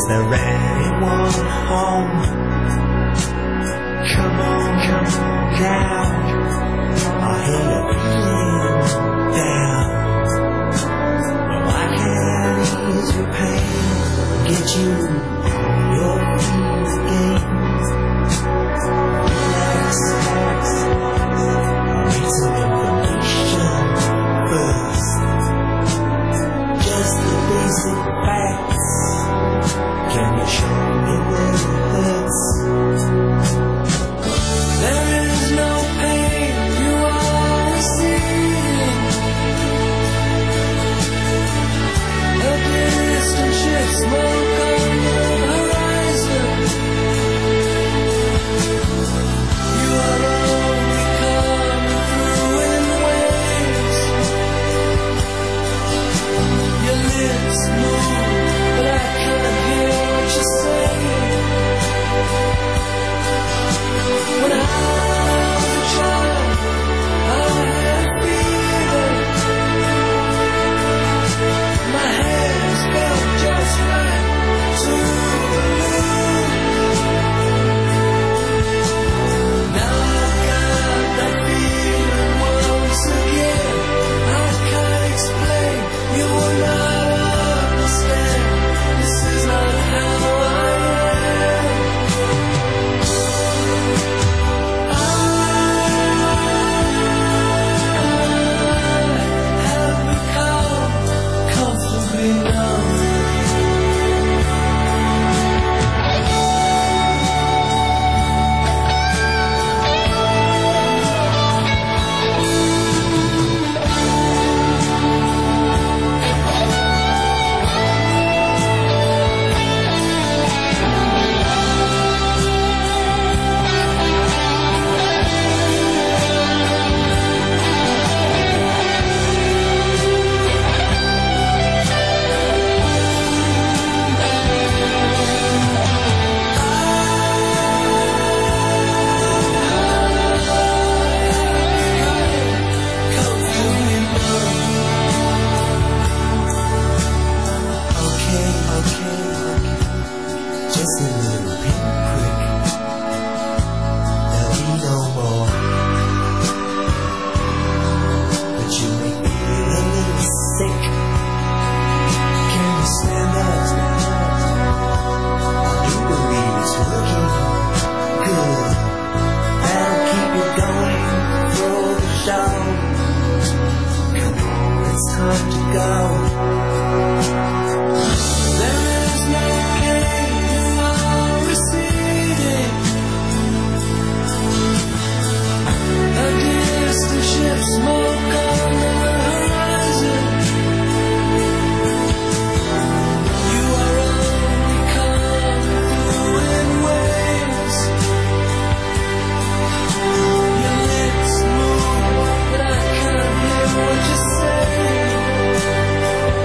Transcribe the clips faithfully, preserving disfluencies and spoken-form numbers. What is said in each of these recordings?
there anyone home? Come on, come on down. I hear you feeling down. Well, I can ease your pain, get you on your feet again. Relax, relax. I need some information first. Just the basic facts. Can you show me where it hurts? There is no pain you are receiving. A distant ship, smoke on the horizon. You are only coming through in waves. Your lips move, but I can't hear what you're saying. When I was a child, I had a fever. My hands felt just right to move. Now I've got that feeling once again. I can't explain, you will not understand. This is not how I am. I have become comfortably numb. Okay, okay, just a little pinprick. There'll be no more. But you make me feel a little sick. Can you stand up? I do believe it's working good. That'll keep you going through the show. Come on, it's time to go. There is no pain you are receiving. A distant ship, smoke on the horizon. You are only coming through in waves. Your lips move, but I can't hear what you're saying.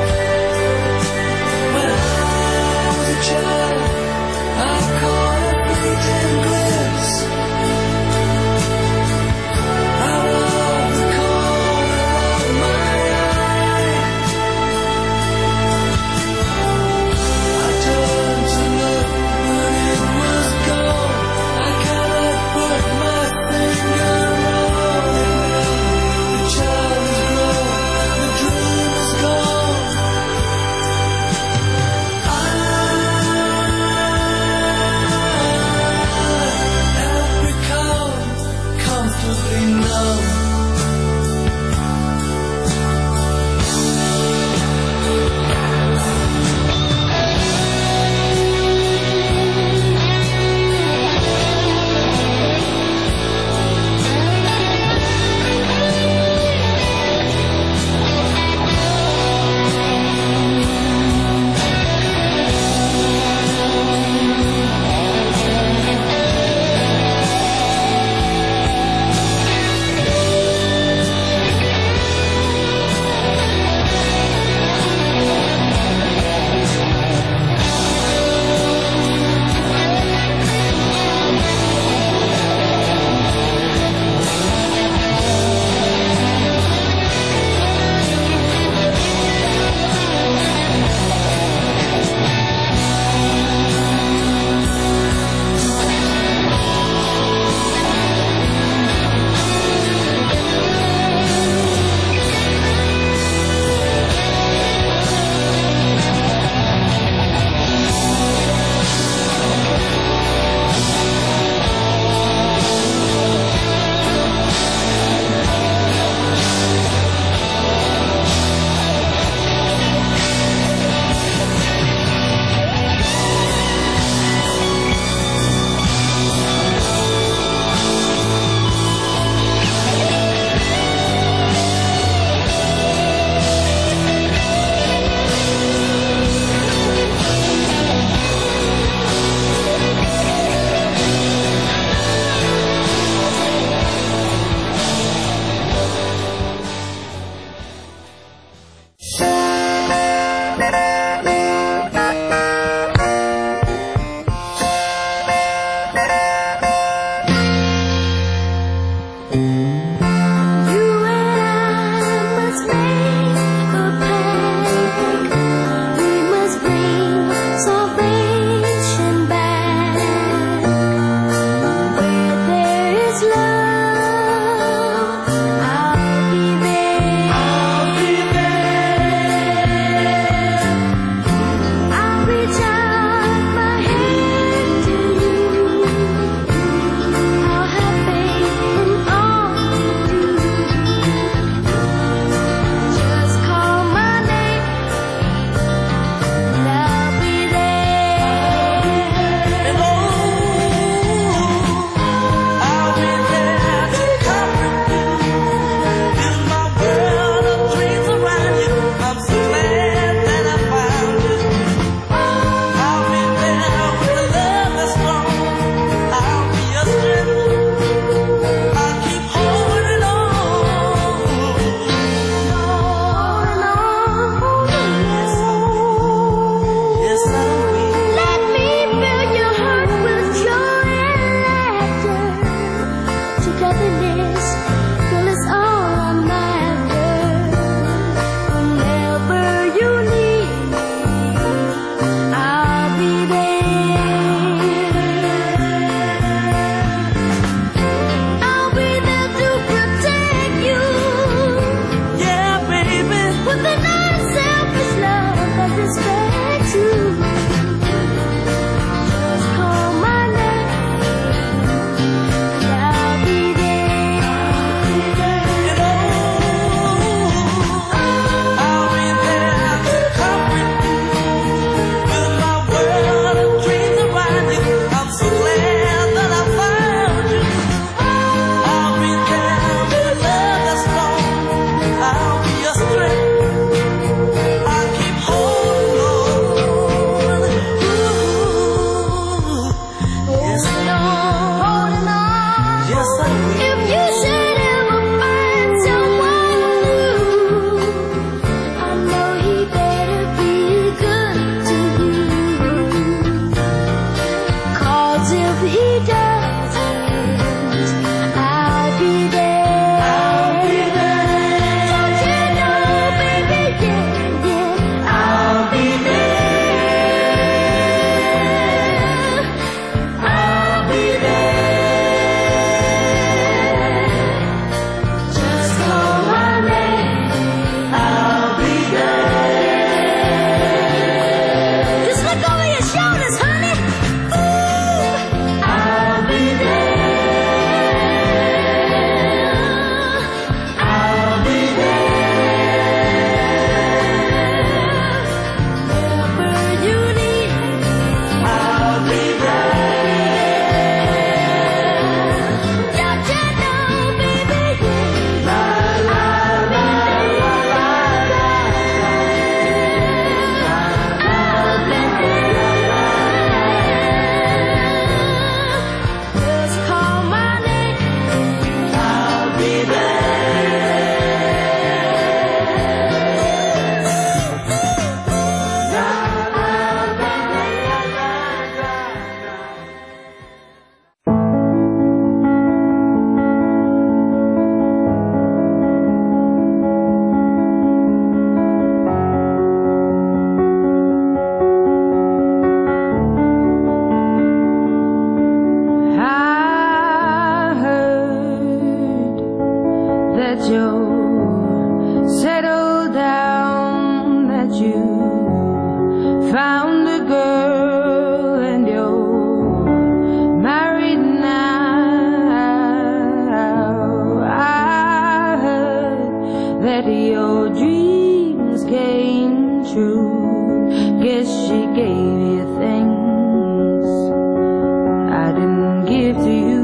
true. Guess she gave you things I didn't give to you.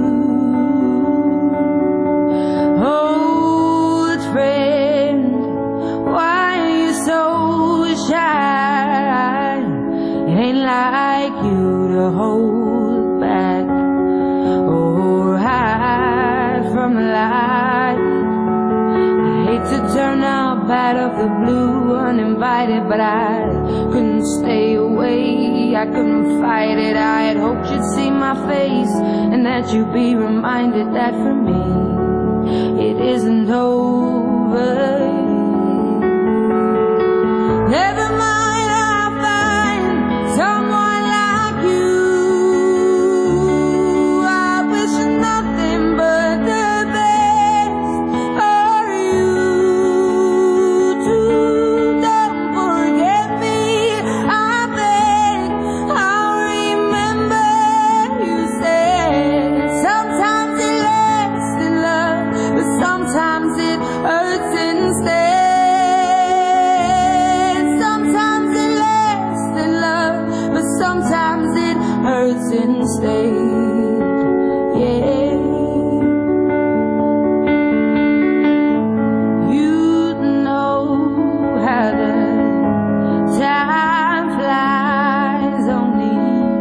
Old friend, why are you so shy? It ain't like you to hold back or hide from the light. I hate to turn up out of the blue uninvited, but I couldn't stay away, I couldn't fight it. I had hoped you'd see my face and that you'd be reminded that for me it isn't over. Never mind, I'll find someone like you. I wish nothing but the best for you too. Don't forget me, I beg. I'll remember you said sometimes it lasts in love, but sometimes it hurts instead. Sometimes it lasts in love, but sometimes it hurts instead. Yeah. You know how the time flies. Only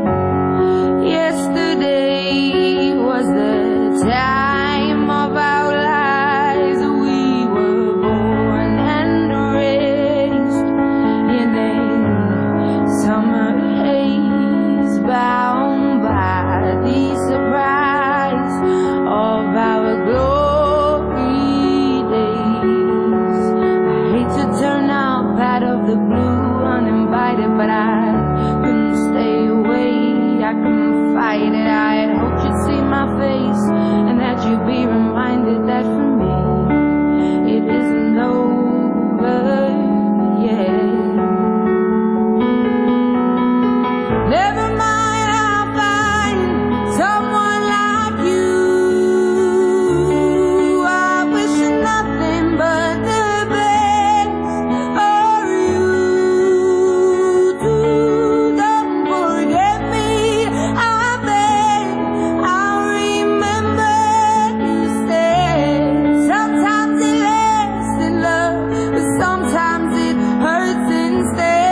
yesterday was the time of our lives. We were born and raised in a summer haze, bound by the surprise of our glory days. I hate to turn up out of the blue uninvited, but I couldn't stay away, I couldn't fight it. I had hoped you'd see my face and that you'd be reminded that for me it isn't over. Yeah. Never mind, I'll find someone like you. I wish nothing but the best for you too. Don't forget me, I beg. I'll remember you said sometimes it lasts in love, but sometimes it hurts instead.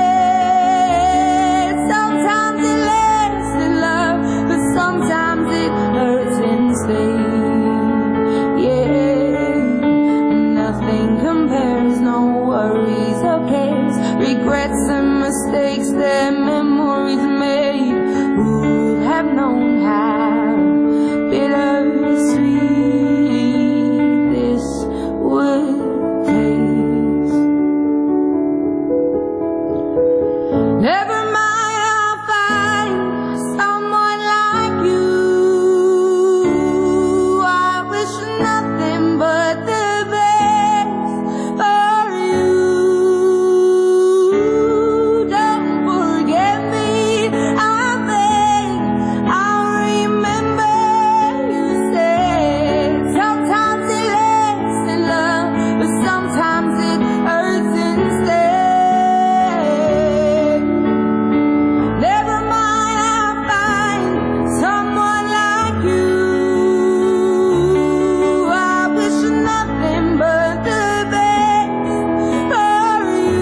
Sometimes it lasts in love, but sometimes it hurts instead. Yeah, nothing compares, no worries or cares, regrets and mistakes that memories made. Who would have known how bittersweet this would taste? Never mind, I'll find someone like you. I wish nothing but the best for you. Don't forget me, I beg. I'll remember you said sometimes it lasts in love, but sometimes it hurts instead. Never mind, I'll find someone like you. I wish nothing but the best for you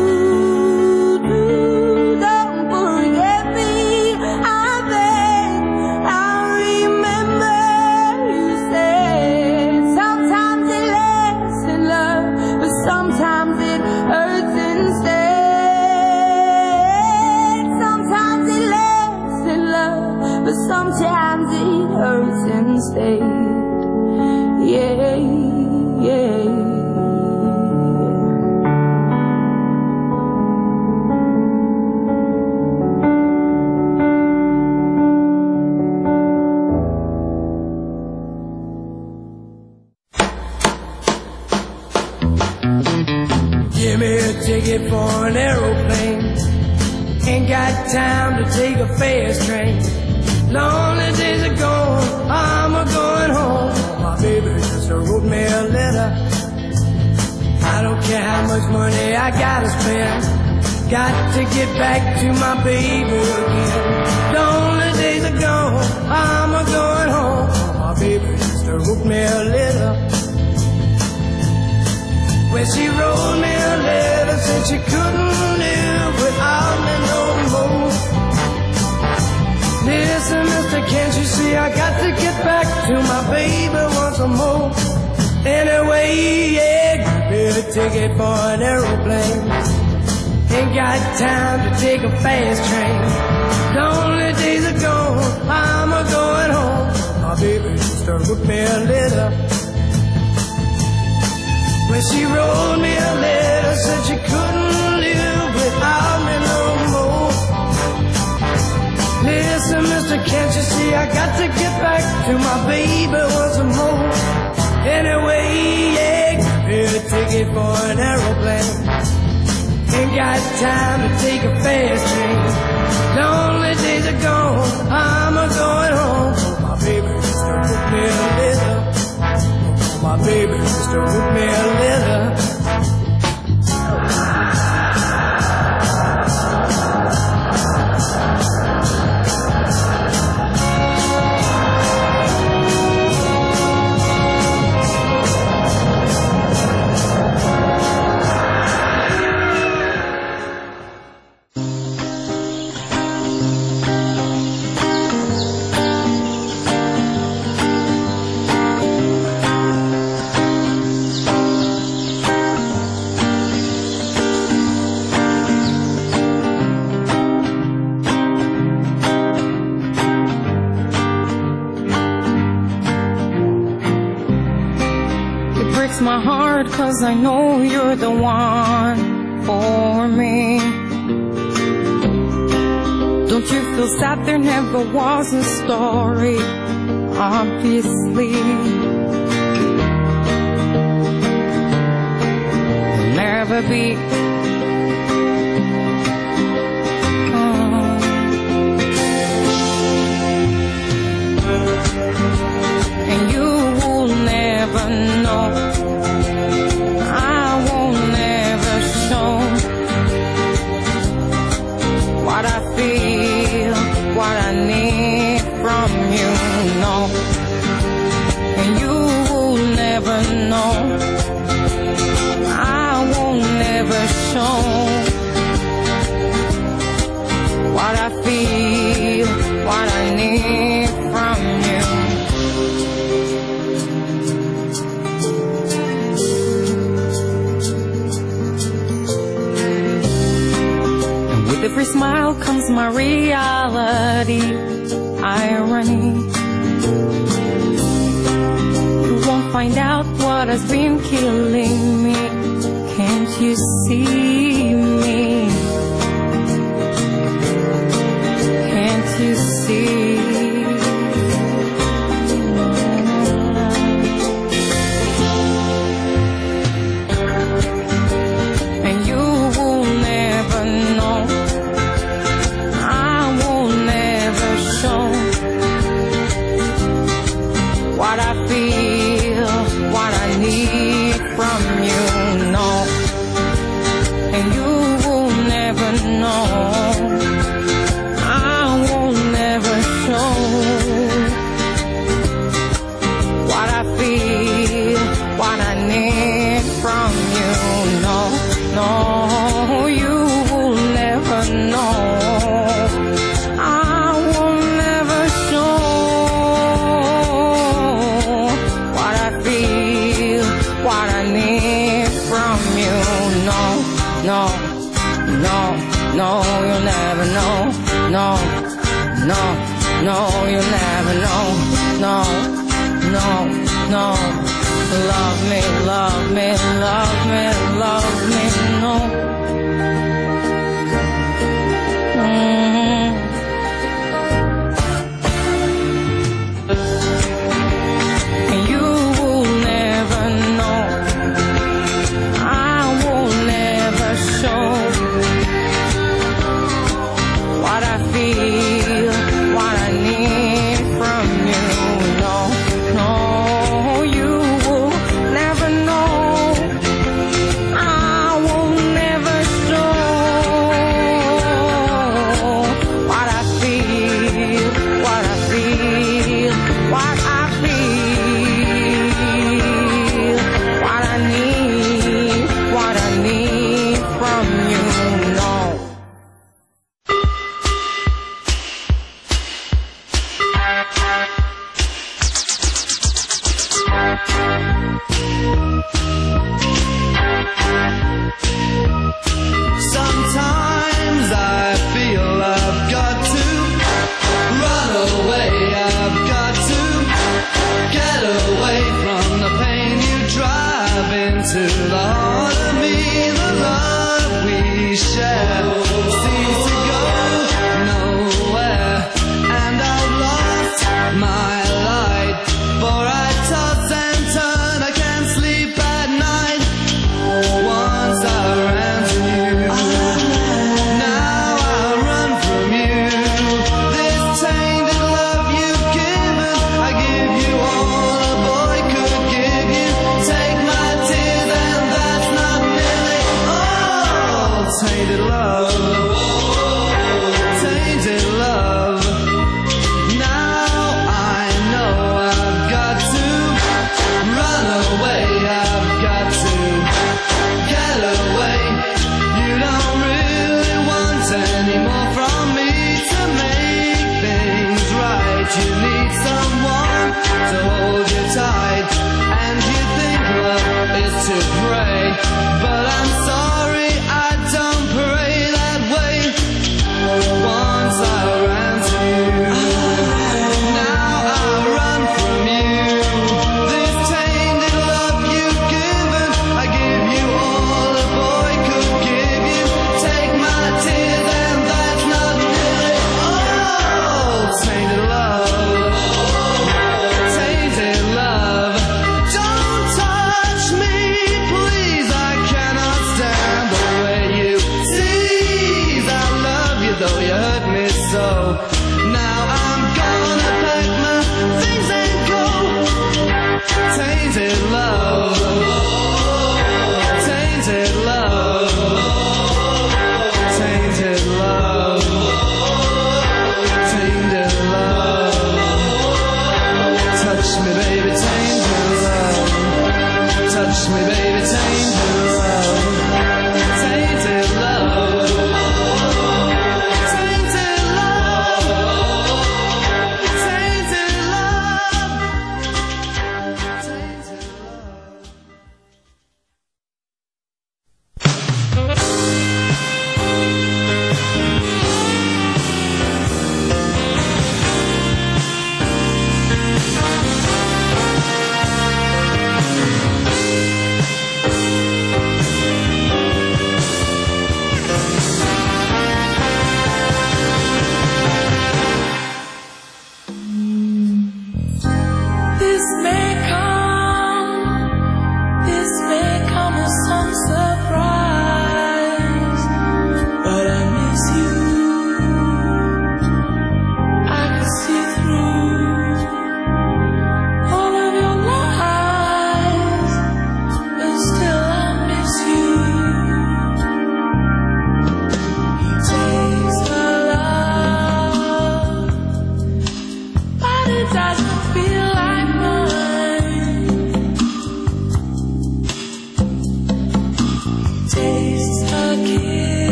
too. Don't forget me, I beg. I'll remember you said sometimes it lasts in love, but sometimes it hurts instead. Sometimes it lasts in love, but sometimes it hurts instead. Yeah, yeah. Give me a ticket for an aeroplane. Ain't got time to take a fast train. Lonely days are gone, I'm a going home. My baby just wrote me a letter. I don't care how much money I gotta spend, got to get back to my baby again. The only days are gone, I'm a going home. My baby used to wrote me a letter. When she wrote me a letter, said she couldn't live without me no more. Listen, mister, can't you see I got to get back to my baby once more? Anyway, yeah, give me a ticket for an aeroplane. Ain't got time to take a fast train. The only days are gone, I'm a going home. My baby used to wrote me a letter. When she wrote me a letter, said she couldn't live without me no more. Listen, mister, can't you see I got to get back to my baby once more? Anyway, yeah, give me a ticket for an aeroplane. Ain't got time to take a fast train. The only days are gone, I'm a going home. My baby used to wrote me a letter. My baby used to wrote me a letter. My heart, 'cause I know you're the one for me. Don't you feel sad there never was a story? Obviously never be. Oh. And you will never know. What I feel, what I need from you, no. And you will never know. I will never show what I feel, what I need from you. Every smile comes my reality, irony. You won't find out what has been killing me. Can't you see me? Can't you see? And you will never know. What I feel, what I need from you, no. And you will never know. I will never show what I feel, what I need from you, no. No, you will never know. No, no, no, you'll never know. No, no, no, you'll never know. No, no, no. Love me, love me, love me, love me, no. Mm-hmm. And you will never know. Show what I feel, what I need from you. No, no, you will never know. tainted love, tainted love. Now I know I've got to run away, I've got to get away. You don't really want any more from me to make things right. You need someone to hold you tight, and you think love is to pray, but I'm sorry, I don't pray that way.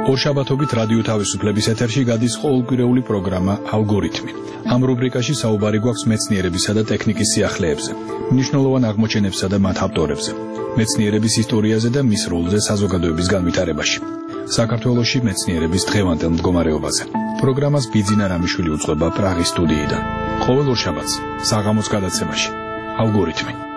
ორშაბათობით რადიო თავისუფლების ეთერში გადის ყოველკვირეული პროგრამა ალგორითმი. ამ რუბრიკაში საუბარი გვაქვს მეცნიერებისა და ტექნიკის სიახლეებზე, მნიშვნელოვან აღმოჩენებსა და მათ ავტორებზე, მეცნიერების ისტორიაზე და მის როლზე საზოგადოების განვითარებაში. საქართველოში მეცნიერების დღევანდელ მდგომარეობაზე. პროგრამას ბიძინა რამიშვილი უწყება პრაღის სტუდიიდან. ყოველ ორშაბათს საღამოს გადაცემაში ალგორითმი.